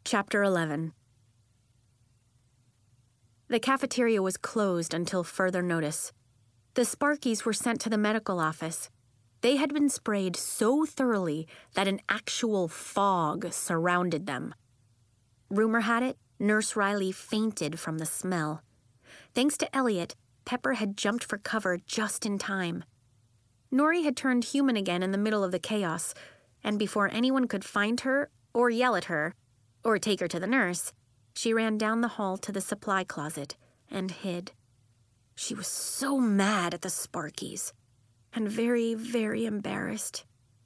Chapter 11. The cafeteria was closed until further notice. The Sparkies were sent to the medical office. They had been sprayed so thoroughly that an actual fog surrounded them. Rumor had it, Nurse Riley fainted from the smell. Thanks to Elliot, Pepper had jumped for cover just in time. Nori had turned human again in the middle of the chaos, and before anyone could find her or yell at her or take her to the nurse, she ran down the hall to the supply closet and hid. She was so mad at the Sparkies, and very, very embarrassed.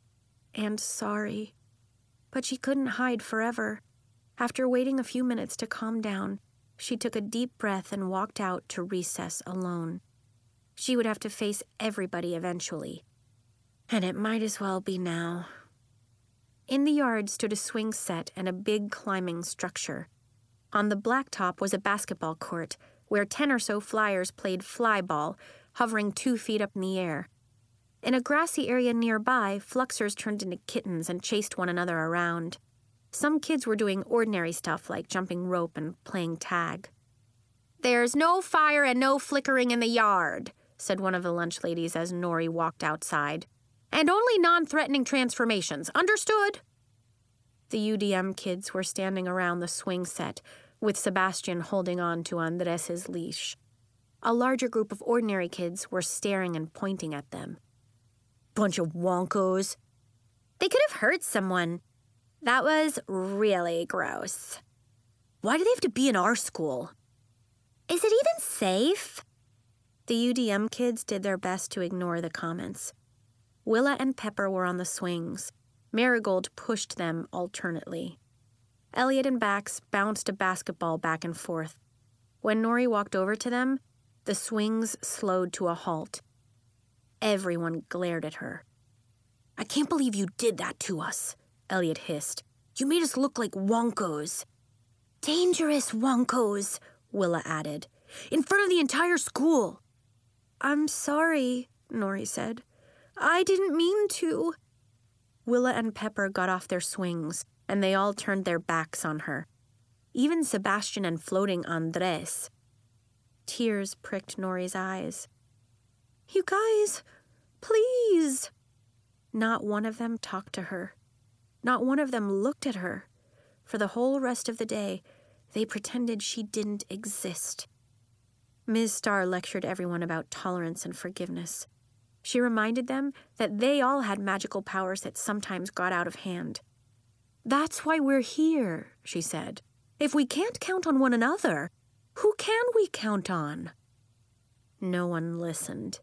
And sorry. But she couldn't hide forever. After waiting a few minutes to calm down, she took a deep breath and walked out to recess alone. She would have to face everybody eventually. And it might as well be now. In the yard stood a swing set and a big climbing structure. On the blacktop was a basketball court, where 10 or so flyers played fly ball, hovering 2 feet up in the air. In a grassy area nearby, fluxers turned into kittens and chased one another around. Some kids were doing ordinary stuff like jumping rope and playing tag. "There's no fire and no flickering in the yard," said one of the lunch ladies as Nori walked outside. "And only non-threatening transformations, understood?" The UDM kids were standing around the swing set, with Sebastian holding on to Andres' leash. A larger group of ordinary kids were staring and pointing at them. "Bunch of wonkos." "They could have hurt someone. That was really gross." "Why do they have to be in our school?" "Is it even safe?" The UDM kids did their best to ignore the comments. Willa and Pepper were on the swings. Marigold pushed them alternately. Elliot and Bax bounced a basketball back and forth. When Nori walked over to them, the swings slowed to a halt. Everyone glared at her. "I can't believe you did that to us," Elliot hissed. "You made us look like wonkos." "Dangerous wonkos," Willa added. "In front of the entire school." "I'm sorry," Nori said. "I didn't mean to." Willa and Pepper got off their swings, and they all turned their backs on her. Even Sebastian and floating Andres. Tears pricked Nori's eyes. "You guys, please." Not one of them talked to her. Not one of them looked at her. For the whole rest of the day, they pretended she didn't exist. Ms. Starr lectured everyone about tolerance and forgiveness. She reminded them that they all had magical powers that sometimes got out of hand. "That's why we're here," she said. "If we can't count on one another, who can we count on?" No one listened.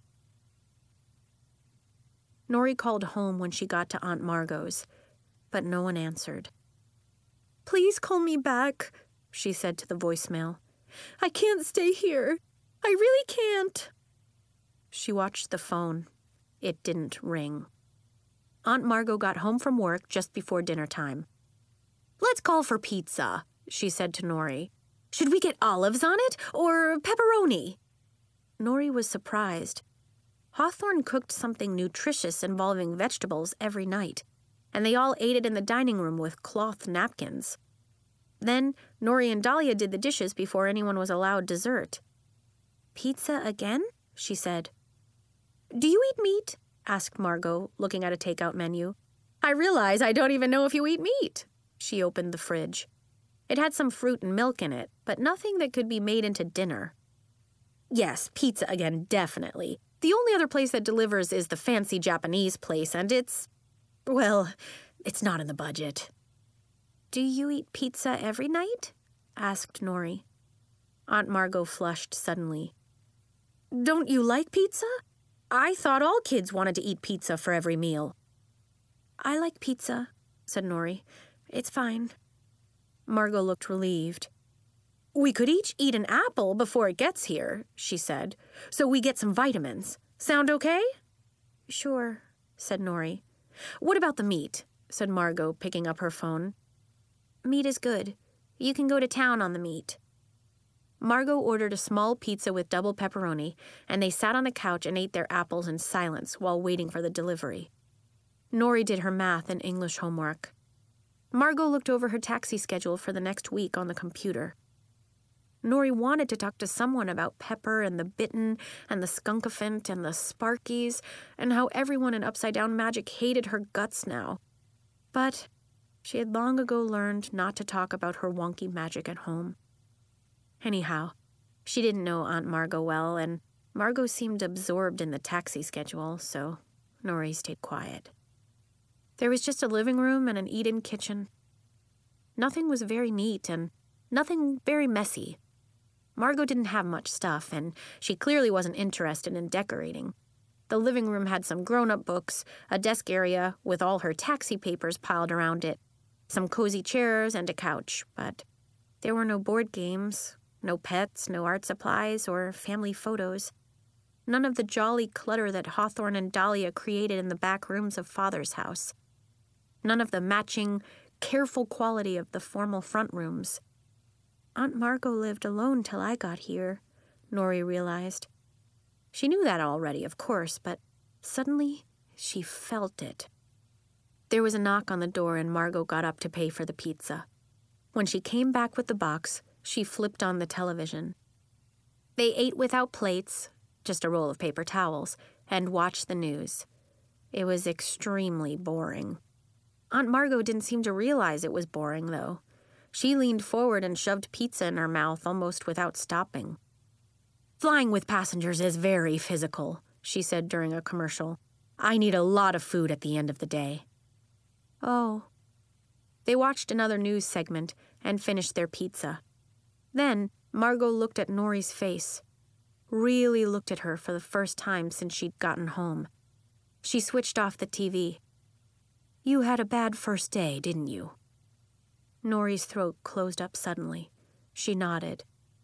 Nori called home when she got to Aunt Margot's, but no one answered. "Please call me back," she said to the voicemail. "I can't stay here. I really can't." She watched the phone. It didn't ring. Aunt Margot got home from work just before dinner time. "Let's call for pizza," she said to Nori. "Should we get olives on it or pepperoni?" Nori was surprised. Hawthorne cooked something nutritious involving vegetables every night, and they all ate it in the dining room with cloth napkins. Then Nori and Dahlia did the dishes before anyone was allowed dessert. "Pizza again?" she said. "Do you eat meat?" asked Margot, looking at a takeout menu. "I realize I don't even know if you eat meat." She opened the fridge. It had some fruit and milk in it, but nothing that could be made into dinner. "Yes, pizza again, definitely. The only other place that delivers is the fancy Japanese place, and it's not in the budget." "Do you eat pizza every night?" asked Nori. Aunt Margot flushed suddenly. "Don't you like pizza? I thought all kids wanted to eat pizza for every meal." "I like pizza," said Nori. "It's fine." Margot looked relieved. "We could each eat an apple before it gets here," she said, "so we get some vitamins. Sound okay?" "Sure," said Nori. "What about the meat?" said Margot, picking up her phone. "Meat is good. You can go to town on the meat." Margot ordered a small pizza with double pepperoni, and they sat on the couch and ate their apples in silence while waiting for the delivery. Nori did her math and English homework. Margot looked over her taxi schedule for the next week on the computer. Nori wanted to talk to someone about Pepper and the Bitten and the Skunkafant and the Sparkies and how everyone in Upside Down Magic hated her guts now. But she had long ago learned not to talk about her wonky magic at home. Anyhow, she didn't know Aunt Margot well, and Margot seemed absorbed in the taxi schedule, so Nori stayed quiet. There was just a living room and an eat-in kitchen. Nothing was very neat and nothing very messy. Margot didn't have much stuff, and she clearly wasn't interested in decorating. The living room had some grown-up books, a desk area with all her taxi papers piled around it, some cozy chairs, and a couch, but there were no board games, no pets, no art supplies, or family photos. None of the jolly clutter that Hawthorne and Dahlia created in the back rooms of Father's house. None of the matching, careful quality of the formal front rooms. Aunt Margot lived alone till I got here, Nori realized. She knew that already, of course, but suddenly she felt it. There was a knock on the door and Margot got up to pay for the pizza. When she came back with the box, she flipped on the television. They ate without plates, just a roll of paper towels, and watched the news. It was extremely boring. Aunt Margot didn't seem to realize it was boring, though. She leaned forward and shoved pizza in her mouth almost without stopping. "Flying with passengers is very physical," she said during a commercial. "I need a lot of food at the end of the day." Oh. They watched another news segment and finished their pizza. Then Margot looked at Nori's face. Really looked at her for the first time since she'd gotten home. She switched off the TV. "You had a bad first day, didn't you?" Nori's throat closed up suddenly. She nodded.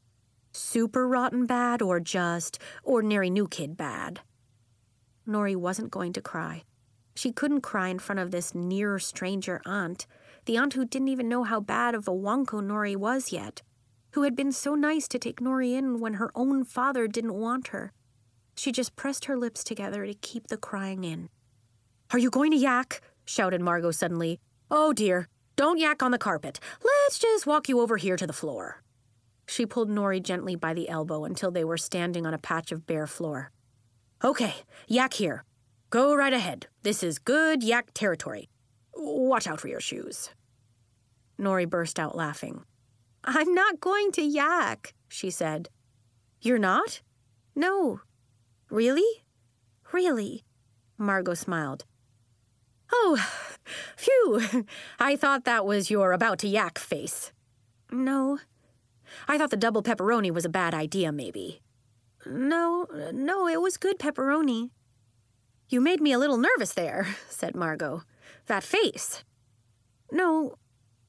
"Super rotten bad or just ordinary new kid bad?" Nori wasn't going to cry. She couldn't cry in front of this near stranger aunt, the aunt who didn't even know how bad of a wonko Nori was yet, who had been so nice to take Nori in when her own father didn't want her. She just pressed her lips together to keep the crying in. "Are you going to yak?" shouted Margot suddenly. "Oh dear, don't yak on the carpet. Let's just walk you over here to the floor." She pulled Nori gently by the elbow until they were standing on a patch of bare floor. "Okay, yak here. Go right ahead. This is good yak territory. Watch out for your shoes." Nori burst out laughing. "I'm not going to yak," she said. "You're not?" "No." "Really?" "Really." Margot smiled. "Oh, phew. I thought that was your about-to-yak face." "No." "I thought the double pepperoni was a bad idea, maybe." No, it was good pepperoni." "You made me a little nervous there," said Margot. "That face." No,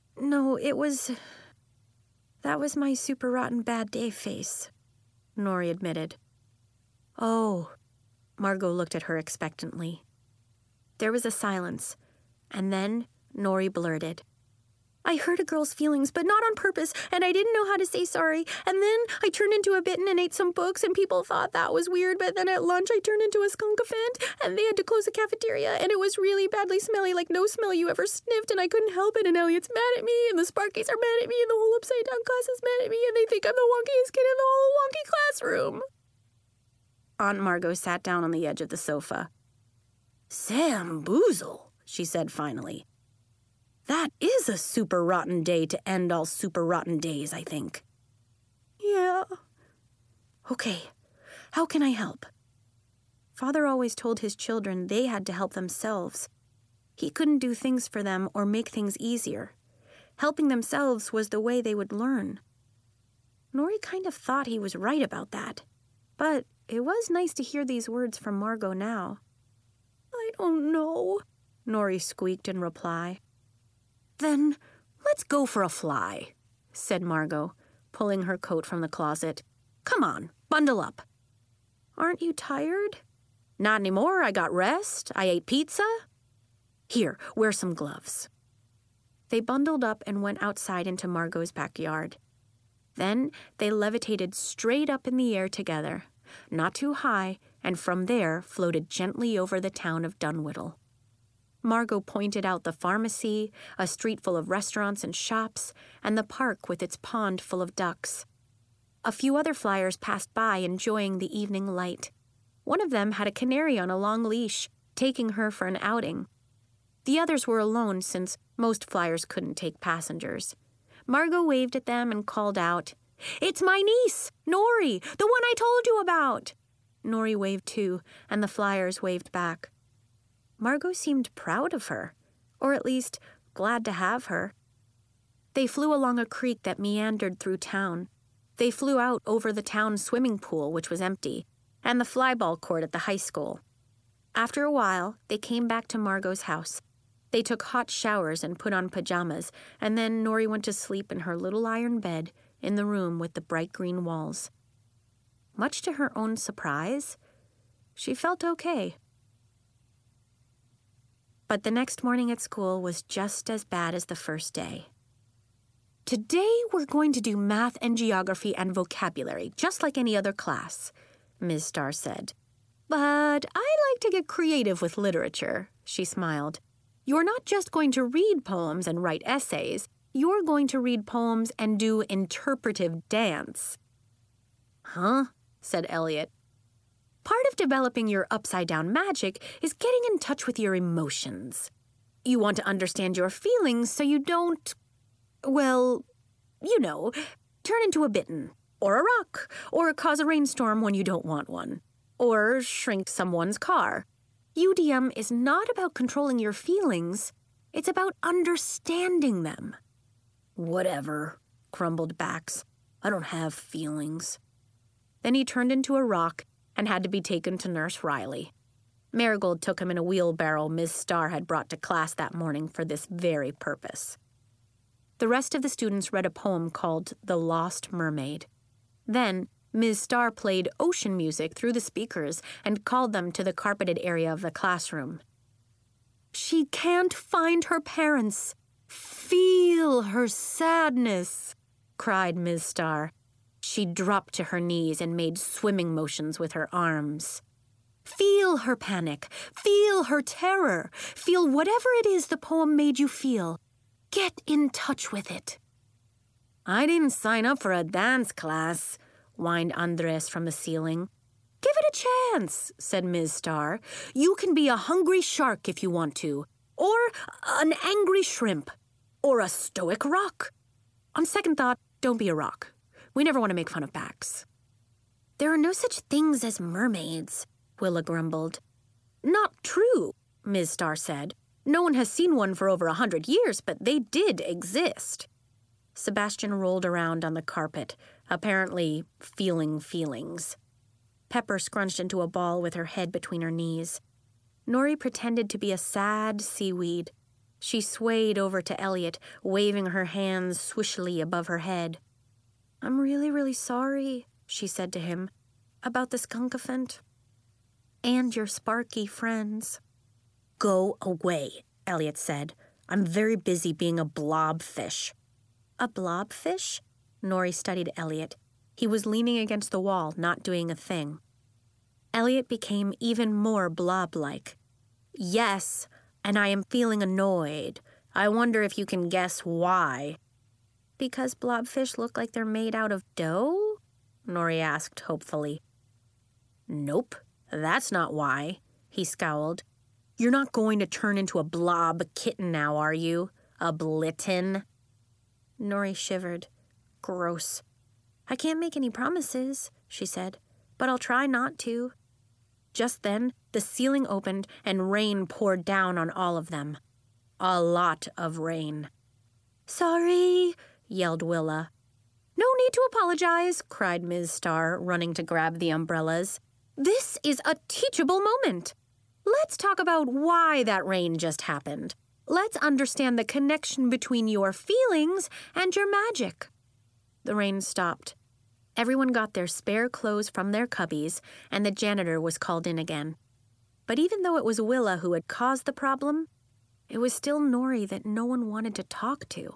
that was my super rotten bad day face," Nori admitted. "Oh." Margot looked at her expectantly. There was a silence, and then Nori blurted. "I hurt a girl's feelings, but not on purpose, and I didn't know how to say sorry. And then I turned into a Bitten and ate some books, and people thought that was weird, but then at lunch I turned into a Skunkafant, and they had to close the cafeteria, and it was really badly smelly, like no smell you ever sniffed, and I couldn't help it, and Elliot's mad at me, and the Sparkies are mad at me, and the whole Upside Down class is mad at me, and they think I'm the wonkiest kid in the whole wonky classroom." Aunt Margot sat down on the edge of the sofa. "Sam Boozle," she said finally. "That is a super rotten day to end all super rotten days, I think." "Yeah." "Okay, how can I help?" Father always told his children they had to help themselves. He couldn't do things for them or make things easier. Helping themselves was the way they would learn. Nori kind of thought he was right about that, but it was nice to hear these words from Margot now. "I don't know," Nori squeaked in reply. "Then let's go for a fly," said Margot, pulling her coat from the closet. "Come on, bundle up." "Aren't you tired?" "Not anymore. I got rest. I ate pizza." "Here, wear some gloves." They bundled up and went outside into Margot's backyard. Then they levitated straight up in the air together, not too high, and from there floated gently over the town of Dunwhiddle. Margot pointed out the pharmacy, a street full of restaurants and shops, and the park with its pond full of ducks. A few other flyers passed by, enjoying the evening light. One of them had a canary on a long leash, taking her for an outing. The others were alone since most flyers couldn't take passengers. Margot waved at them and called out, "It's my niece, Nori, the one I told you about!" Nori waved too, and the flyers waved back. Margot seemed proud of her, or at least glad to have her. They flew along a creek that meandered through town. They flew out over the town swimming pool, which was empty, and the flyball court at the high school. After a while, they came back to Margot's house. They took hot showers and put on pajamas, and then Nori went to sleep in her little iron bed in the room with the bright green walls. Much to her own surprise, she felt okay. But the next morning at school was just as bad as the first day. "Today we're going to do math and geography and vocabulary, just like any other class," Ms. Starr said. "But I like to get creative with literature," she smiled. "You're not just going to read poems and write essays. You're going to read poems and do interpretive dance." "Huh?" said Elliot. "Part of developing your upside-down magic is getting in touch with your emotions. You want to understand your feelings so you don't, well, you know, turn into a bitten, or a rock, or cause a rainstorm when you don't want one, or shrink someone's car. UDM is not about controlling your feelings. It's about understanding them." "Whatever," grumbled Bax. "I don't have feelings." Then he turned into a rock and had to be taken to Nurse Riley. Marigold took him in a wheelbarrow Ms. Starr had brought to class that morning for this very purpose. The rest of the students read a poem called The Lost Mermaid. Then Ms. Starr played ocean music through the speakers and called them to the carpeted area of the classroom. "She can't find her parents. Feel her sadness," cried Ms. Starr. She dropped to her knees and made swimming motions with her arms. "Feel her panic. Feel her terror. Feel whatever it is the poem made you feel. Get in touch with it." "I didn't sign up for a dance class," whined Andres from the ceiling. "Give it a chance," said Ms. Starr. "You can be a hungry shark if you want to, or an angry shrimp, or a stoic rock. On second thought, don't be a rock. We never want to make fun of Bax." "There are no such things as mermaids," Willa grumbled. "Not true," Ms. Starr said. "No one has seen one for over 100 years, but they did exist." Sebastian rolled around on the carpet, apparently feeling feelings. Pepper scrunched into a ball with her head between her knees. Nori pretended to be a sad seaweed. She swayed over to Elliot, waving her hands swishily above her head. "I'm really, really sorry," she said to him, "about the skunkafant. And your sparky friends." "Go away," Elliot said. "I'm very busy being a blobfish." "A blobfish?" Nori studied Elliot. He was leaning against the wall, not doing a thing. Elliot became even more blob-like. "Yes, and I am feeling annoyed. I wonder if you can guess why." "Because blobfish look like they're made out of dough?" Nori asked hopefully. "Nope, that's not why," he scowled. "You're not going to turn into a blob kitten now, are you? A blitten?" Nori shivered. Gross. "I can't make any promises," she said, "but I'll try not to." Just then, the ceiling opened and rain poured down on all of them. A lot of rain. "Sorry," yelled Willa. "No need to apologize," cried Ms. Starr, running to grab the umbrellas. "This is a teachable moment. Let's talk about why that rain just happened. Let's understand the connection between your feelings and your magic." The rain stopped. Everyone got their spare clothes from their cubbies, and the janitor was called in again. But even though it was Willa who had caused the problem, it was still Nori that no one wanted to talk to.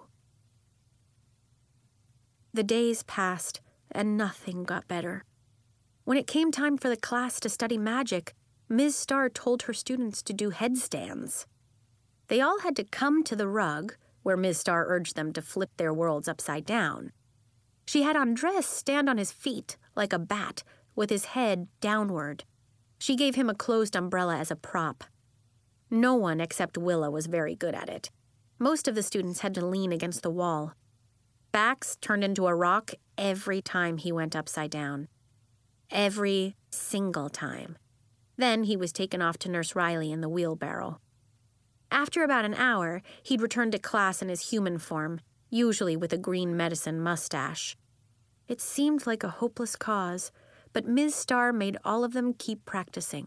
The days passed, and nothing got better. When it came time for the class to study magic, Ms. Starr told her students to do headstands. They all had to come to the rug, where Ms. Starr urged them to flip their worlds upside down. She had Andres stand on his feet like a bat, with his head downward. She gave him a closed umbrella as a prop. No one except Willa was very good at it. Most of the students had to lean against the wall. Bax turned into a rock every time he went upside down. Every single time. Then he was taken off to Nurse Riley in the wheelbarrow. After about an hour, he'd return to class in his human form, usually with a green medicine mustache. It seemed like a hopeless cause, but Ms. Starr made all of them keep practicing.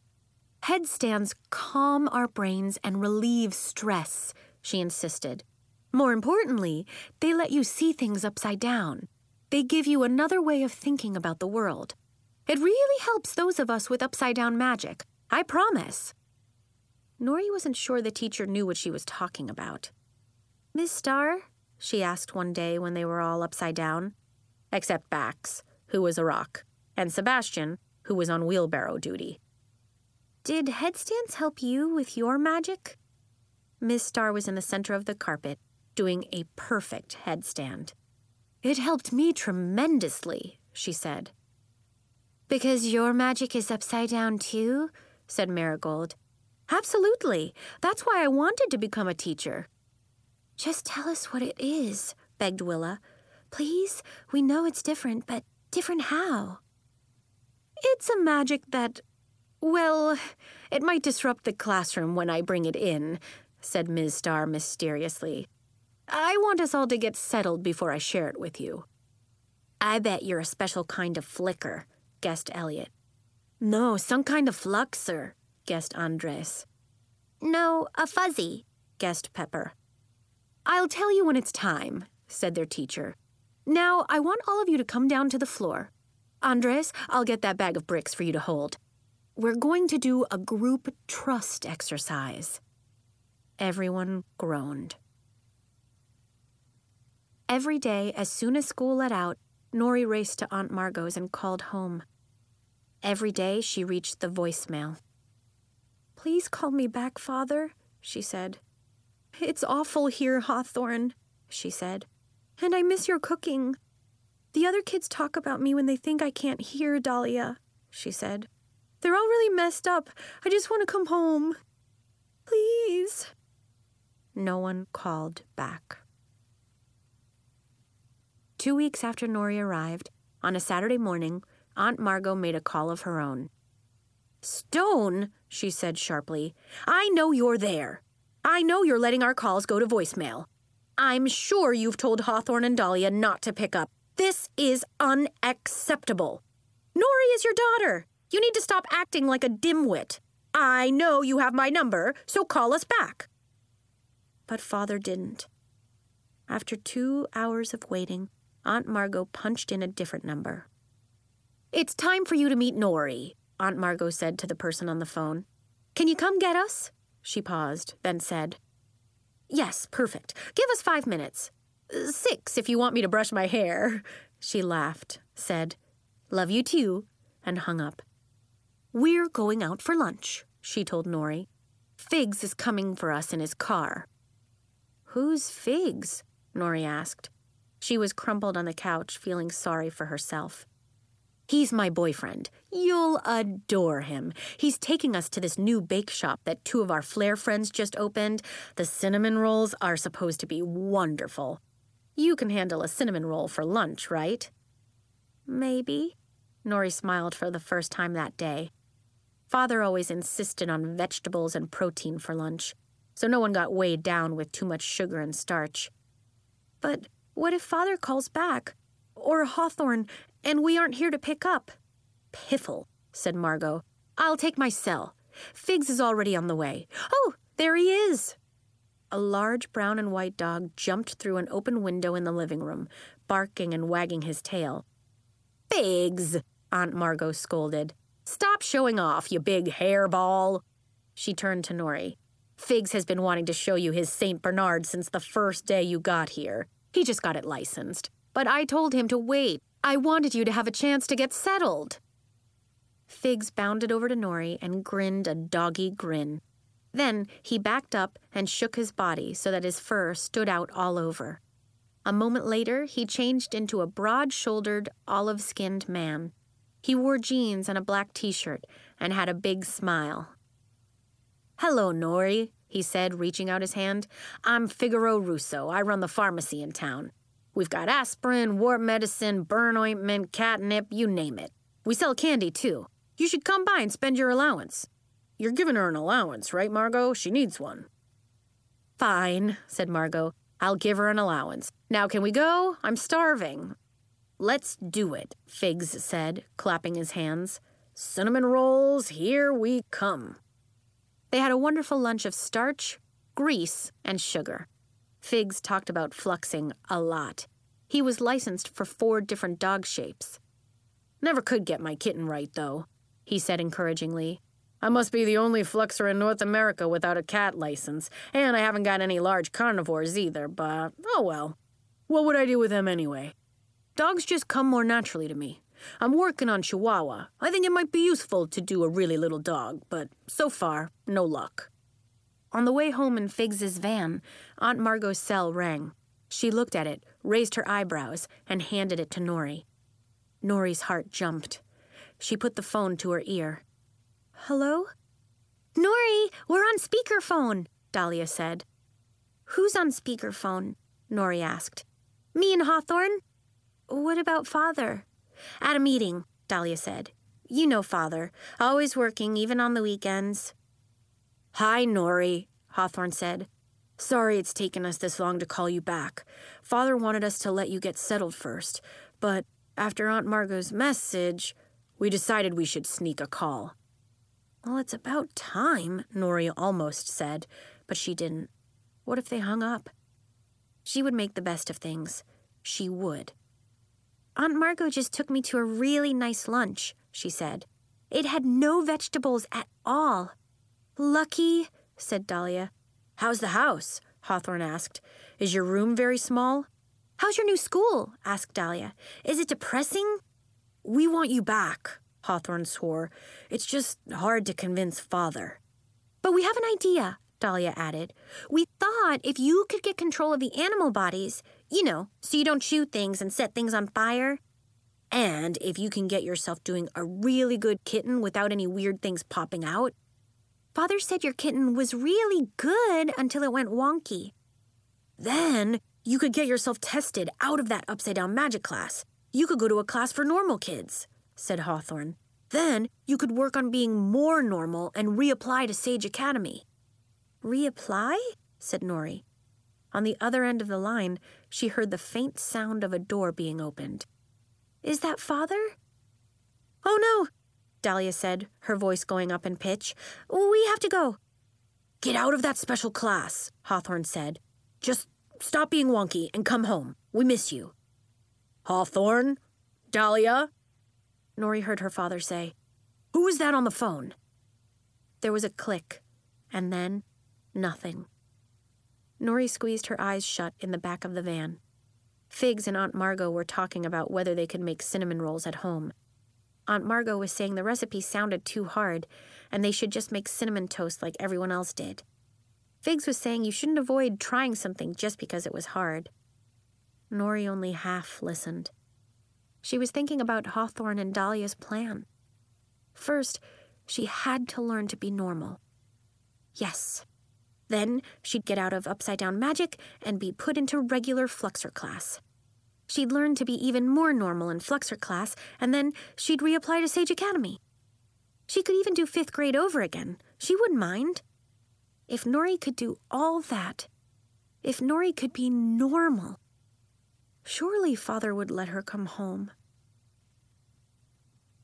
Headstands calm our brains and relieve stress, she insisted. More importantly, they let you see things upside down. They give you another way of thinking about the world. It really helps those of us with upside-down magic, I promise. Nori wasn't sure the teacher knew what she was talking about. Miss Starr? She asked one day when they were all upside down. Except Bax, who was a rock, and Sebastian, who was on wheelbarrow duty. Did headstands help you with your magic? Miss Starr was in the center of the carpet, doing a perfect headstand. It helped me tremendously, she said. Because your magic is upside down too? Said Marigold. Absolutely. That's why I wanted to become a teacher. Just tell us what it is, begged Willa. Please, we know it's different, but different how? It's a magic that, well, it might disrupt the classroom when I bring it in, said Ms. Starr mysteriously. I want us all to get settled before I share it with you. I bet you're a special kind of flicker, guessed Elliot. No, some kind of fluxer, guessed Andres. No, a fuzzy, guessed Pepper. I'll tell you when it's time, said their teacher. Now, I want all of you to come down to the floor. Andres, I'll get that bag of bricks for you to hold. We're going to do a group trust exercise. Everyone groaned. Every day, as soon as school let out, Nori raced to Aunt Margot's and called home. Every day, she reached the voicemail. Please call me back, Father, she said. It's awful here, Hawthorne, she said. And I miss your cooking. The other kids talk about me when they think I can't hear, Dahlia, she said. They're all really messed up. I just want to come home. Please. No one called back. 2 weeks after Nori arrived, on a Saturday morning, Aunt Margot made a call of her own. Stone, she said sharply, I know you're there. I know you're letting our calls go to voicemail. I'm sure you've told Hawthorne and Dahlia not to pick up. This is unacceptable. Nori is your daughter. You need to stop acting like a dimwit. I know you have my number, so call us back. But Father didn't. After 2 hours of waiting, Aunt Margot punched in a different number. It's time for you to meet Nori, Aunt Margot said to the person on the phone. Can you come get us? She paused, then said, Yes, perfect. Give us 5 minutes. 6 if you want me to brush my hair. She laughed, said, Love you too, and hung up. We're going out for lunch, she told Nori. Figs is coming for us in his car. Who's Figs? Nori asked. She was crumpled on the couch, feeling sorry for herself. He's my boyfriend. You'll adore him. He's taking us to this new bake shop that 2 of our Flair friends just opened. The cinnamon rolls are supposed to be wonderful. You can handle a cinnamon roll for lunch, right? Maybe. Nori smiled for the first time that day. Father always insisted on vegetables and protein for lunch, so no one got weighed down with too much sugar and starch. But what if Father calls back? Or Hawthorne, and we aren't here to pick up? Piffle, said Margot. I'll take my cell. Figs is already on the way. Oh, there he is. A large brown and white dog jumped through an open window in the living room, barking and wagging his tail. Figs, Aunt Margot scolded. Stop showing off, you big hairball. She turned to Nori. Figs has been wanting to show you his St. Bernard since the first day you got here. He just got it licensed. But I told him to wait. I wanted you to have a chance to get settled. Figs bounded over to Nori and grinned a doggy grin. Then he backed up and shook his body so that his fur stood out all over. A moment later, he changed into a broad-shouldered, olive-skinned man. He wore jeans and a black t-shirt and had a big smile. "Hello, Nori," he said, reaching out his hand. "I'm Figaro Russo. I run the pharmacy in town. We've got aspirin, wart medicine, burn ointment, catnip, you name it. We sell candy, too. You should come by and spend your allowance. You're giving her an allowance, right, Margot? She needs one." "Fine," said Margot. "I'll give her an allowance. Now can we go? I'm starving." "Let's do it," Figs said, clapping his hands. "Cinnamon rolls, here we come." They had a wonderful lunch of starch, grease, and sugar. Figs talked about fluxing a lot. He was licensed for 4 different dog shapes. "Never could get my kitten right, though," he said encouragingly. "I must be the only fluxer in North America without a cat license, and I haven't got any large carnivores either, but oh well. What would I do with them anyway? Dogs just come more naturally to me. I'm working on Chihuahua. I think it might be useful to do a really little dog, but so far, no luck." On the way home in Figs's van, Aunt Margot's cell rang. She looked at it, raised her eyebrows, and handed it to Nori. Nori's heart jumped. She put the phone to her ear. "Hello?" "Nori, we're on speakerphone," Dahlia said. "Who's on speakerphone?" Nori asked. "Me and Hawthorne." "What about Father?" "At a meeting," Dahlia said. "You know Father, always working, even on the weekends." "Hi, Nori," Hawthorne said. "Sorry it's taken us this long to call you back. Father wanted us to let you get settled first, but after Aunt Margot's message, we decided we should sneak a call." "Well, it's about time," Nori almost said, but she didn't. What if they hung up? She would make the best of things. She would. "Aunt Margot just took me to a really nice lunch," she said. "It had no vegetables at all." "Lucky," said Dahlia. "How's the house?" Hawthorne asked. "Is your room very small?" "How's your new school?" asked Dahlia. "Is it depressing?" "We want you back," Hawthorne swore. "It's just hard to convince Father." "But we have an idea," Dahlia added. "We thought if you could get control of the animal bodies, so you don't shoot things and set things on fire. And if you can get yourself doing a really good kitten without any weird things popping out." "Father said your kitten was really good until it went wonky." "Then you could get yourself tested out of that upside-down magic class. You could go to a class for normal kids," said Hawthorne. "Then you could work on being more normal and reapply to Sage Academy." "Reapply?" said Nori. On the other end of the line, she heard the faint sound of a door being opened. "Is that Father?" "Oh, no," Dahlia said, her voice going up in pitch. "We have to go." "Get out of that special class," Hawthorne said. "Just stop being wonky and come home. We miss you." "Hawthorne? Dahlia?" Nori heard her father say. "Who is that on the phone?" There was a click, and then nothing. Nori squeezed her eyes shut in the back of the van. Figs and Aunt Margot were talking about whether they could make cinnamon rolls at home. Aunt Margot was saying the recipe sounded too hard, and they should just make cinnamon toast like everyone else did. Figs was saying you shouldn't avoid trying something just because it was hard. Nori only half listened. She was thinking about Hawthorne and Dahlia's plan. First, she had to learn to be normal. Yes. Then she'd get out of upside-down magic and be put into regular Fluxer class. She'd learn to be even more normal in Fluxer class, and then she'd reapply to Sage Academy. She could even do 5th grade over again. She wouldn't mind. If Nori could do all that, if Nori could be normal, surely Father would let her come home.